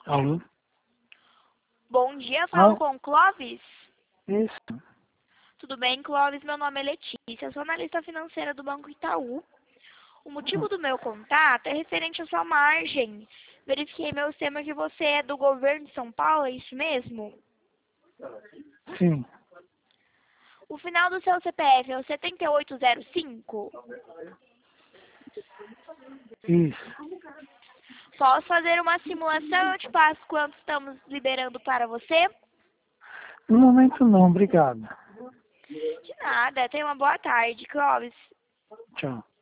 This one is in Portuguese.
Alô? Bom dia, falo Ah, com o Clóvis. isso. Tudo bem, Clóvis? Meu nome é Letícia, sou analista financeira do Banco Itaú. O motivo do meu contato é referente à sua margem. Verifiquei meu sistema que você é do governo de São Paulo, é isso mesmo? Sim, O final do seu CPF é o 7805? isso. Posso fazer uma simulação? Eu te passo quanto estamos liberando para você? No momento não, obrigado. De nada, tenha uma boa tarde, Clóvis. Tchau.